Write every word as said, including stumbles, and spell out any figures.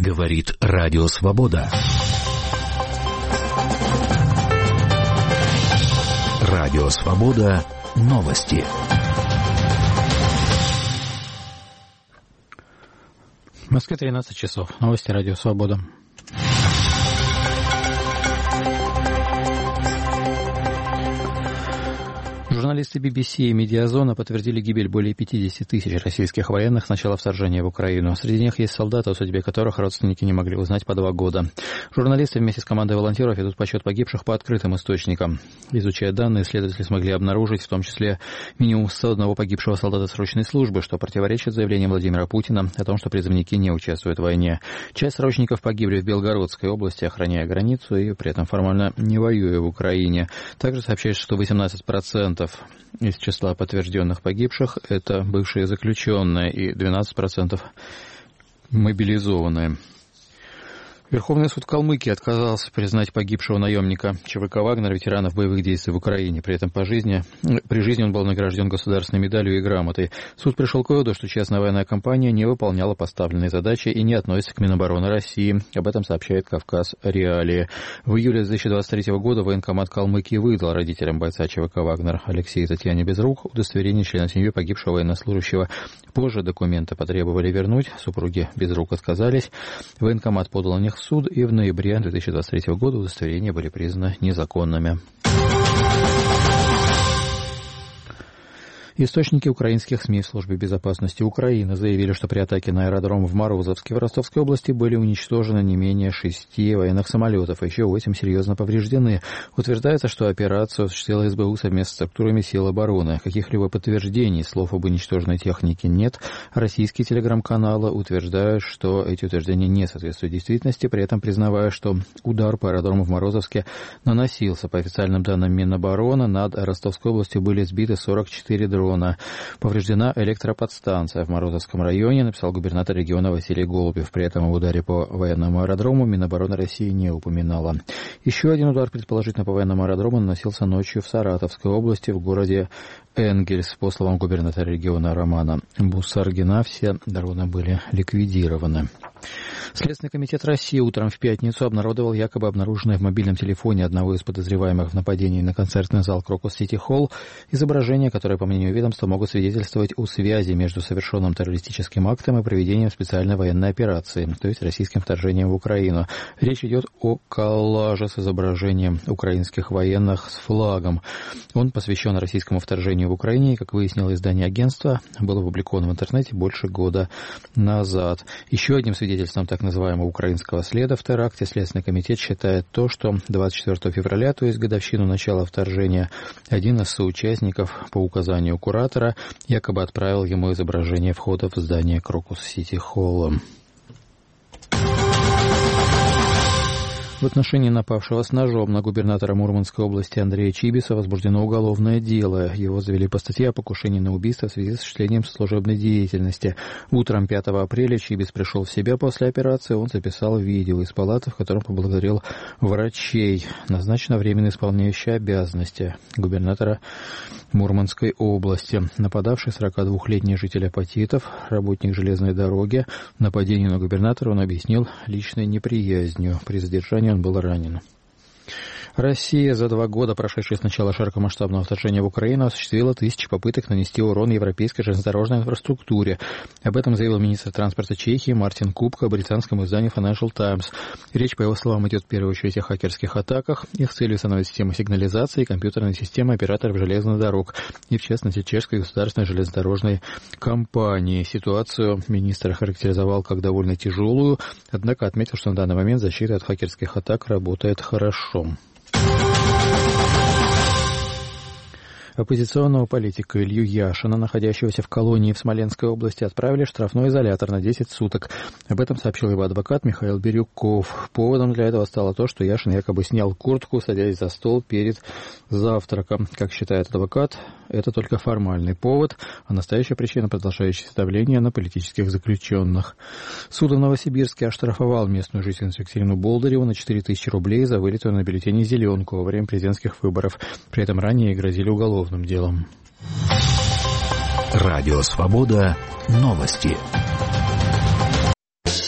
Говорит Радио Свобода. Радио Свобода. Новости. В Москве тринадцать часов. Новости Радио Свобода. Журналисты би би си и «Медиазона» подтвердили гибель более пятьдесят тысяч российских военных с начала вторжения в Украину. Среди них есть солдаты, о судьбе которых родственники не могли узнать по два года. Журналисты вместе с командой волонтеров ведут подсчет погибших по открытым источникам. Изучая данные, исследователи смогли обнаружить в том числе минимум сто одного погибшего солдата срочной службы, что противоречит заявлению Владимира Путина о том, что призывники не участвуют в войне. Часть срочников погибли в Белгородской области, охраняя границу и при этом формально не воюя в Украине. Также сообщается, что восемнадцать процентов из числа подтвержденных погибших – это бывшие заключенные, и двенадцать процентов мобилизованные. Верховный суд Калмыкии отказался признать погибшего наемника ЧВК «Вагнер» ветеранов боевых действий в Украине. При этом по жизни, при жизни он был награжден государственной медалью и грамотой. Суд пришел к выводу, что частная военная компания не выполняла поставленные задачи и не относится к Минобороны России. Об этом сообщает «Кавказ Реалии». В июле две тысячи двадцать третьего года военкомат Калмыкии выдал родителям бойца ЧВК «Вагнер» Алексею и Татьяне Безрук удостоверение члена семьи погибшего военнослужащего. Позже документы потребовали вернуть. Супруги Безрук отказались. Военкомат подал на них в суд, и в ноябре две тысячи двадцать третьего года удостоверения были признаны незаконными. Источники украинских СМИ в службе безопасности Украины заявили, что при атаке на аэродром в Морозовске в Ростовской области были уничтожены не менее шести военных самолетов, а еще восемь серьезно повреждены. Утверждается, что операцию осуществила СБУ совместно с структурами сил обороны. Каких-либо подтверждений слов об уничтоженной технике нет. Российские телеграм-каналы утверждают, что эти утверждения не соответствуют действительности, при этом признавая, что удар по аэродрому в Морозовске наносился. По официальным данным Минобороны, над Ростовской областью были сбиты сорок четыре дрона. Повреждена электроподстанция в Морозовском районе, написал губернатор региона Василий Голубев. При этом об ударе по военному аэродрому Минобороны России не упоминала. Еще один удар, предположительно по военному аэродрому, наносился ночью в Саратовской области, в городе Энгельс. По словам губернатора региона Романа Бусаргина, все дроны были ликвидированы. Следственный комитет России утром в пятницу обнародовал якобы обнаруженное в мобильном телефоне одного из подозреваемых в нападении на концертный зал Крокус Сити Холл изображения, которые, по мнению ведомства, могут свидетельствовать о связи между совершенным террористическим актом и проведением специальной военной операции, то есть российским вторжением в Украину. Речь идет о коллаже с изображением украинских военных с флагом. Он посвящен российскому вторжению в Украине и, как выяснило издание агентства, был опубликован в интернете больше года назад. Еще одним свидетельством так называемого украинского следа в теракте Следственный комитет считает то, что двадцать четвёртого февраля, то есть годовщину начала вторжения, один из соучастников по указанию куратора якобы отправил ему изображение входа в здание Крокус Сити Холла. В отношении напавшего с ножом на губернатора Мурманской области Андрея Чибиса возбуждено уголовное дело. Его завели по статье о покушении на убийство в связи с осуществлением служебной деятельности. Утром пятого апреля Чибис пришел в себя после операции. Он записал видео из палаты, в котором поблагодарил врачей. Назначено временно исполняющее обязанности губернатора Мурманской области. Нападавший сорокадвухлетний житель Апатитов, работник железной дороги. Нападение на губернатора он объяснил личной неприязнью. При задержании он был ранен. Россия за два года, прошедшие с начала широкомасштабного вторжения в Украину, осуществила тысячи попыток нанести урон европейской железнодорожной инфраструктуре. Об этом заявил министр транспорта Чехии Мартин Купка британскому изданию Financial Times. Речь, по его словам, идет в первую очередь о хакерских атаках. Их целью становится система сигнализации и компьютерная система операторов железных дорог, и в частности чешской государственной железнодорожной компании. Ситуацию министр охарактеризовал как довольно тяжелую, однако отметил, что на данный момент защита от хакерских атак работает хорошо. Оппозиционного политика Илью Яшина, находящегося в колонии в Смоленской области, отправили в штрафной изолятор на десять суток. Об этом сообщил его адвокат Михаил Бирюков. Поводом для этого стало то, что Яшин якобы снял куртку, садясь за стол перед завтраком. Как считает адвокат, это только формальный повод, а настоящая причина — продолжающееся давление на политических заключенных. Суд в Новосибирске оштрафовал местную жительницу Екатерину Болдыреву на четыре тысячи рублей за вылитую на бюллетене зеленку во время президентских выборов. При этом ранее ей грозили уголовным делом. Радио Свобода. Новости.